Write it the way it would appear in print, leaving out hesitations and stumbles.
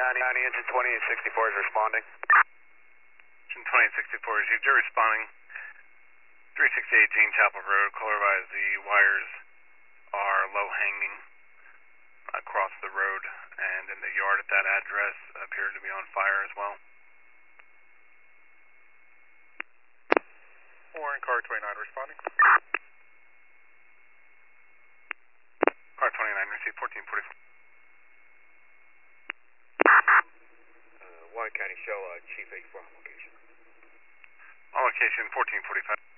County engine 2864 is responding. Engine 2864 received. You're responding. 3618 Chapel Road. Colorvise, the wires are low hanging across the road, and in the yard at that address appear to be on fire as well. Warren, car 29 responding. Car 29 received 1445. Warren County, show Chief 84 on location. On location 1445.